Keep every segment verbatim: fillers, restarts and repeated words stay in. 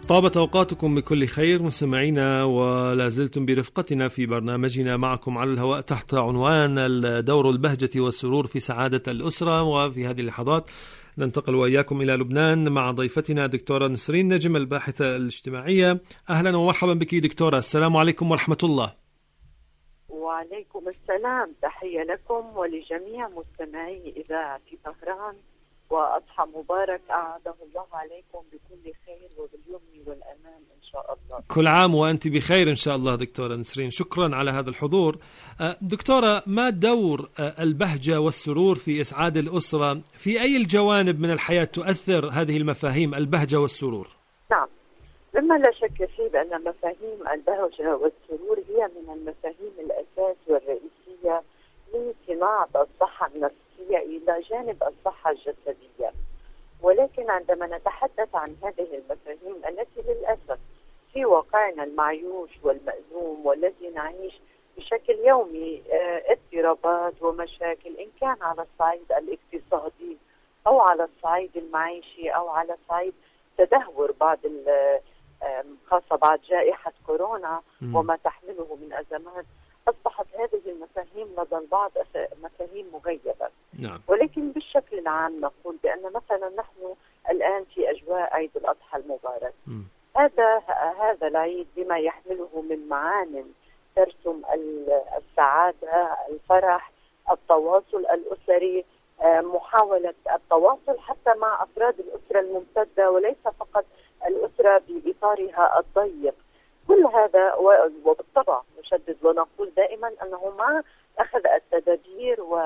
طابت أوقاتكم بكل خير مستمعينا، ولا زلتم برفقتنا في برنامجنا معكم على الهواء تحت عنوان الدور البهجة والسرور في سعادة الأسرة. وفي هذه اللحظات ننتقل وإياكم إلى لبنان مع ضيفتنا دكتورة نسرين نجم الباحثة الاجتماعية. أهلا ومرحبا بك دكتورة، السلام عليكم ورحمة الله. وعليكم السلام، تحية لكم ولجميع مستمعي إذاعة طهران، وأضحى مبارك أعاده الله عليكم بكل خير وباليمن والأمان إن شاء الله. كل عام وأنت بخير إن شاء الله دكتورة نسرين، شكرا على هذا الحضور. دكتورة، ما دور البهجة والسرور في إسعاد الأسرة؟ في أي الجوانب من الحياة تؤثر هذه المفاهيم البهجة والسرور؟ نعم، مما لا شك فيه بأن مفاهيم البهجة والسرور هي من المفاهيم الأساس والرئيسية لصناعة الصحة النفسية إلى جانب الصحة الجسدية. ولكن عندما نتحدث عن هذه المفاهيم التي للأسف في واقعنا المعيوش والمأزوم والذي نعيش بشكل يومي اضطرابات ومشاكل، إن كان على الصعيد الاقتصادي أو على الصعيد المعيشي أو على صعيد تدهور بعض خاصة بعد جائحة كورونا وما تحمله من أزمات، أصبحت هذه المفاهيم لدى البعض مفاهيم مغيبة. نعم. ولكن بالشكل العام نقول بأن مثلا نحن الآن في أجواء عيد الأضحى المبارك. م. هذا هذا العيد بما يحمله من معان ترسم السعادة، الفرح، التواصل الأسري، محاولة التواصل حتى مع أفراد الأسرة الممتدة وليس فقط الأسرة بإطارها الضيق. كل هذا وبالطبع نشدد ونقول دائما أنه ما أخذ التدابير و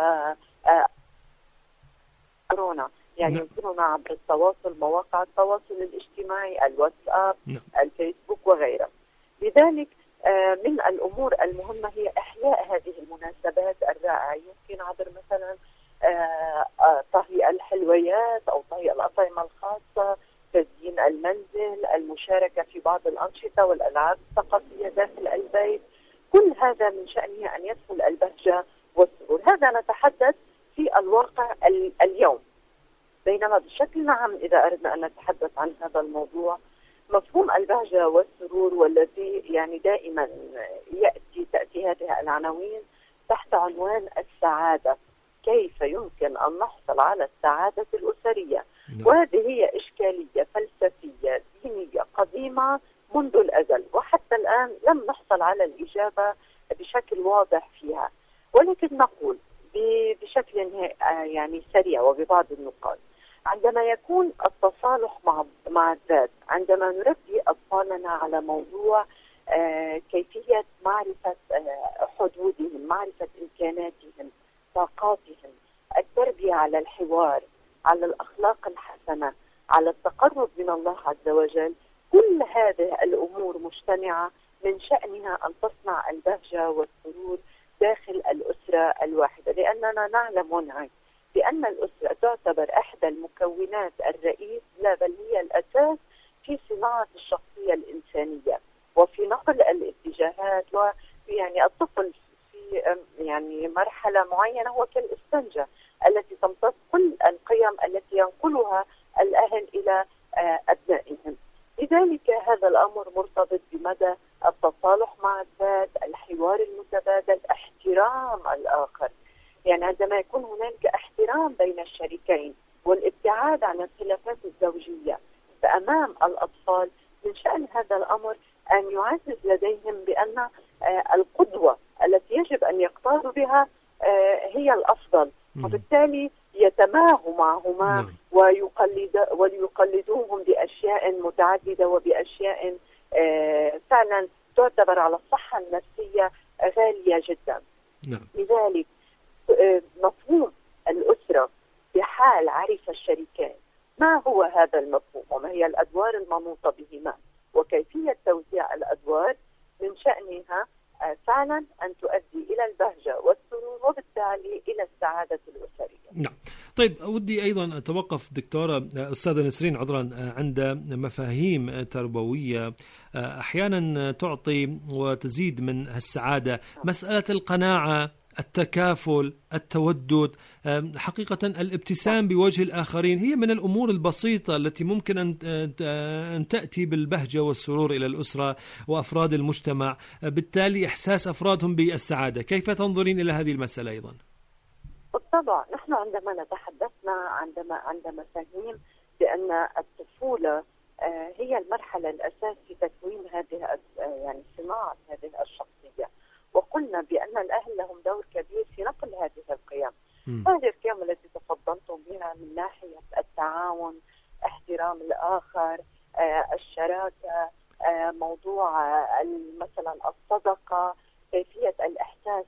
كورونا، يعني يمكننا عبر التواصل، مواقع التواصل الاجتماعي، الواتساب، الفيسبوك وغيرها. لذلك من الأمور المهمة هي إحياء هذه المناسبات الرائعة، يمكن عبر مثلا طهي الحلويات أو طهي الأطعمة الخاصة، تزيين المنزل، المشاركة في بعض الأنشطة والألعاب الثقافية داخل البيت. كل هذا من شأنه أن يدخل البهجة والسرور. هذا نتحدث في الواقع اليوم. بينما بشكل عام إذا أردنا أن نتحدث عن هذا الموضوع، مفهوم البهجة والسرور والذي يعني دائما يأتي تأتي هذه العناوين تحت عنوان السعادة، كيف يمكن أن نحصل على السعادة الأسرية؟ وهذه هي إشكالية فلسفية دينية قديمة منذ الأزل، وحتى الآن لم نحصل على الإجابة بشكل واضح فيها. ولكن نقول بشكل يعني سريع وببعض النقاط، عندما يكون التصالح مع مع الذات، عندما نربي أطفالنا على موضوع آه كيفية معرفة آه حدودهم، معرفة إمكاناتهم، طاقاتهم، التربية على الحوار، على الأخلاق الحسنة، على التقرب من الله عز وجل، كل هذه الأمور مجتمعة من شأنها أن تصنع البهجة والسرور داخل الأسرة الواحدة. لأننا نعلم ونعي بأن الأسرة تعتبر إحدى المكونات الرئيس، لا بل هي الأساس في صناعة الشخصية الإنسانية وفي نقل الاتجاهات. ويعني الطفل في يعني مرحلة معينة هو كالإسفنجة التي تمتص كل القيم التي ينقلها الأهل إلى أبنائهم. لذلك هذا الأمر مرتبط بمدى التصالح مع الذات، الحوار المتبادل، احترام الآخر. يعني عندما يكون هناك احترام بين الشريكين والابتعاد عن الخلافات الزوجية فأمام الأطفال، من شأن هذا الأمر أن يعزز لديهم بأن القدوة التي يجب أن يقتادوا بها هي الأفضل، وبالتالي يتماهوا معهما ويقلد وليقلدوهم بأشياء متعددة وبأشياء فعلا تعتبر على الصحة النفسية غالية جدا. نعم. لذلك مفهوم الأسرة بحال عرف الشريكين ما هو هذا المفهوم وما هي الأدوار المنوطة بهما وكيفية توزيع الأدوار، من شأنها فعلا أن تؤدي إلى البهجة والسرور وبالتالي إلى السعادة الأسرية. نعم. طيب، ودي أيضا أتوقف دكتورة أستاذة نسرين عذرا عند مفاهيم تربوية أحيانا تعطي وتزيد من السعادة. مسألة القناعة التكافل، التودد، حقيقة الابتسام بوجه الآخرين، هي من الأمور البسيطة التي ممكن أن تأتي بالبهجة والسرور إلى الأسرة وأفراد المجتمع، بالتالي إحساس أفرادهم بالسعادة. كيف تنظرين إلى هذه المسألة أيضا؟ بالطبع نحن عندما نتحدثنا عندما عند مفاهيم بأن الطفولة هي المرحلة الأساس في تكوين هذه يعني صناعة هذه الشخصية، وقلنا بأن الأهل لهم دور كبير في نقل هذه القيم. م. هذه القيم التي تفضلتم بها من ناحية التعاون، احترام الآخر، آه، الشراكة، آه، موضوع آه، مثلا الصدقة، كيفية الإحساس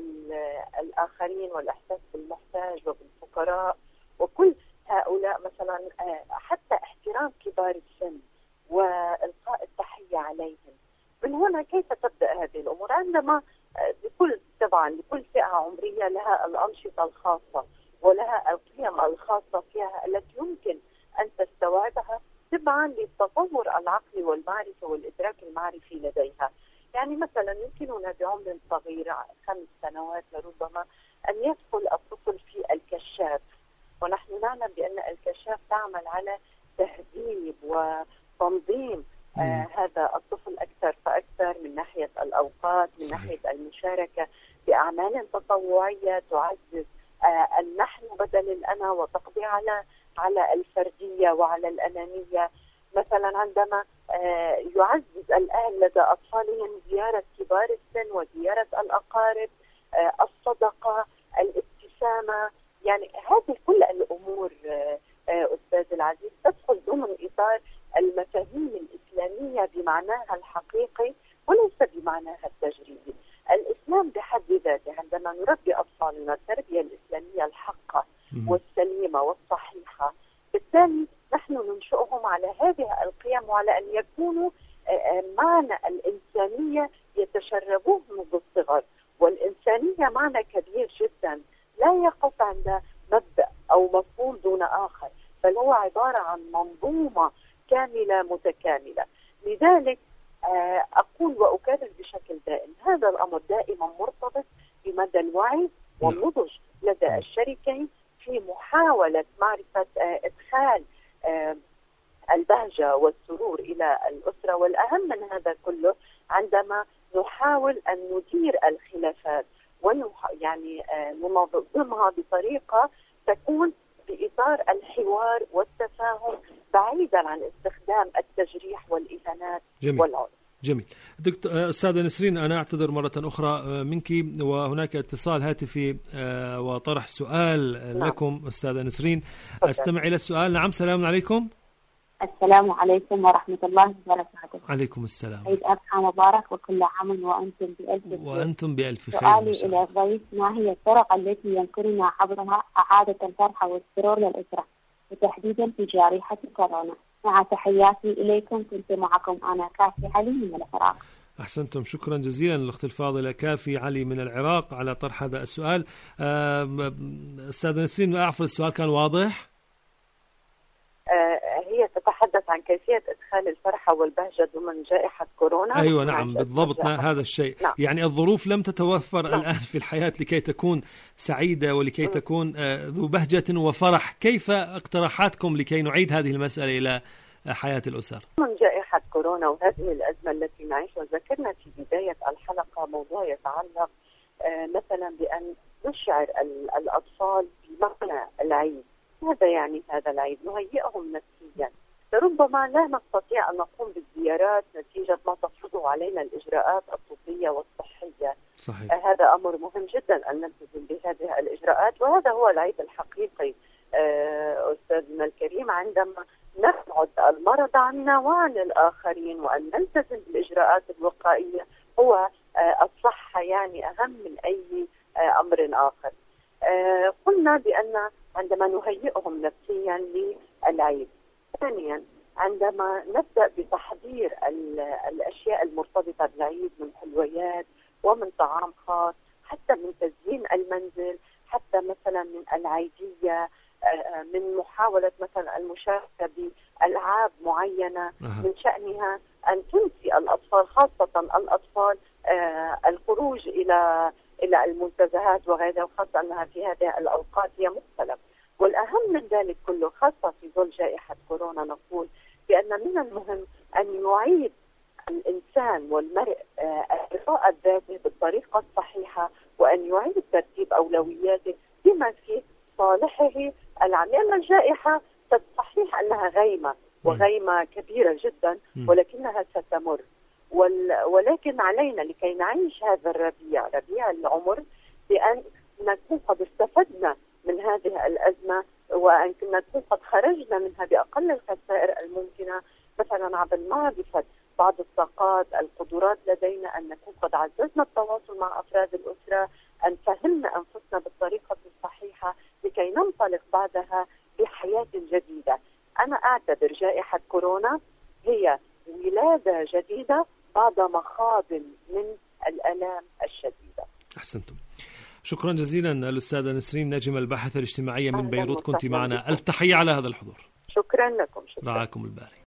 بالآخرين والإحساس بالمحتاج وبالفقراء، وكل هؤلاء مثلا آه، حتى احترام كبار السن وإلقاء التحية عليهم. من هنا كيف تبدأ هذه الأمور؟ عندما لكل طبعا لكل فئة عمرية لها الأنشطة الخاصة ولها القيم الخاصة فيها التي يمكن أن تستوعبها تبعا للتطور العقلي والمعرفة والإدراك المعرفي لديها. يعني مثلا يمكننا بعمر صغير خمس سنوات لربما أن يدخل الطفل في الكشاف، ونحن نعلم بأن الكشاف تعمل على تهذيب وتنظيم آه هذا الطفل أكثر فأكثر من ناحية الأوقات، من صحيح. ناحية المشاركة بأعمال تطوعية تعزز آه النحن بدل الأنا وتقضي على على الفردية وعلى الأنانية. مثلا عندما آه يعزز الأهل لدى أطفالهم زيارة كبار السن وزيارة الأقارب، آه الصدقة، الابتسامة، يعني هذه كل الأمور آه آه أستاذ العزيز تدخل ضمن إطار المفاهيم الإسلامية بمعناها الحقيقي وليس بمعناها التجريبي. الإسلام بحد ذاته عندما نربي أطفالنا التربية الإسلامية الحقة والسليمة والصحيحة، بالتالي نحن ننشئهم على هذه القيم وعلى أن يكونوا معنى الإنسانية يتشربوه منذ الصغر. والإنسانية معنى كبير جدا لا يقف عند مبدأ أو مفهوم دون آخر، بل هو عبارة عن منظومة كاملة متكاملة. لذلك أقول وأكرر بشكل دائم هذا الأمر دائما مرتبط بمدى الوعي والنضج لدى الشريكين في محاولة معرفة إدخال البهجة والسرور إلى الأسرة. والأهم من هذا كله عندما نحاول أن ندير الخلافات ونح... يعني ننظمها بطريقة تكون بإطار الحوار والتفاهم بعيدا عن استخدام التجريح والإهانات والعنف. جميل. دكتور أستاذة نسرين، أنا أعتذر مرة أخرى منك، وهناك اتصال هاتفي وطرح سؤال نعم. لكم أستاذة نسرين. أستمع إلى السؤال. نعم، سلام عليكم. السلام عليكم ورحمة الله وبركاته. عليكم السلام. عيد أضحى مبارك وكل عام وأنتم بألف خير. وأنتم بألف خير. سؤالي إلى الضيف: ما هي الطرق التي يمكننا عبرها إعادة الفرحة والسرور للأسرة وتحديدا في جائحة كورونا؟ مع تحياتي إليكم، كنت معكم أنا كافي علي من العراق. أحسنتم، شكرا جزيلا الأخت الفاضلة كافي علي من العراق على طرح هذا السؤال. أستاذة نسرين، أعرف السؤال كان واضح؟ هي تتحدث عن كيفية إدخال الفرحة والبهجة ضمن جائحة كورونا. أيوة نعم بالضبط هذا الشيء. نعم. يعني الظروف لم تتوفر نعم. الآن في الحياة لكي تكون سعيدة ولكي م. تكون ذو بهجة وفرح. كيف اقتراحاتكم لكي نعيد هذه المسألة إلى حياة الأسر؟ من جائحة كورونا وهذه الأزمة التي نعيشها، ذكرنا في بداية الحلقة موضوع يتعلق مثلا بأن نشعر الأطفال بمعنى العيد. هذا يعني هذا العيد نهيئهم نفسيا. لربما لا نستطيع أن نقوم بالزيارات نتيجة ما تفرضه علينا الإجراءات الطبية والصحية. صحيح. آه هذا أمر مهم جدا أن نلتزم بهذه الإجراءات، وهذا هو العيد الحقيقي آه أستاذنا الكريم، عندما نبعد المرض عنا وعن الآخرين وأن نلتزم بالإجراءات الوقائية. هو آه الصحة يعني أهم من أي آه أمر آخر. آه قلنا بأن عندما نهيئهم نفسيا للعيد. ثانيا عندما نبدأ بتحضير الأشياء المرتبطة بالعيد من حلويات ومن طعام خاص، حتى من تزيين المنزل، حتى مثلا من العيدية، من محاولة مثلا المشاركة بألعاب معينة أه. من شأنها أن تنسي الأطفال، خاصة الأطفال، الخروج إلى إلى المنتزهات وغيرها، وخاصة أنها في هذه الأوقات هي مختلف. والأهم من ذلك كله خاصة في ظل جائحة كورونا نقول بأن من المهم أن يعيد الإنسان والمرء الرضاء الذاتي بالطريقة الصحيحة، وأن يعيد ترتيب أولوياته بما في صالحه العام، لأن الجائحة صحيح أنها غيمة وغيمة كبيرة جدا ولكنها ستمر، ولكن علينا لكي نعيش هذا الربيع ربيع العمر بأن نكون قد استفدنا من هذه الأزمة، وأن نكون قد خرجنا منها بأقل الخسائر الممكنة، مثلا عبر معرفة بعض الطاقات القدرات لدينا، أن نكون قد عززنا التواصل مع أفراد الأسرة، أن فهمنا أنفسنا بالطريقة الصحيحة لكي ننطلق بعدها بحياة جديدة. أنا أعتبر جائحة كورونا هي ولادة جديدة بعد مخاض من الآلام الشديدة. أحسنتم، شكرا جزيلا الأستاذة نسرين نجم، الباحثة الاجتماعية من بيروت، كنت معنا. ألف تحية على هذا الحضور. شكرا لكم. شكرا. رعاكم الباري.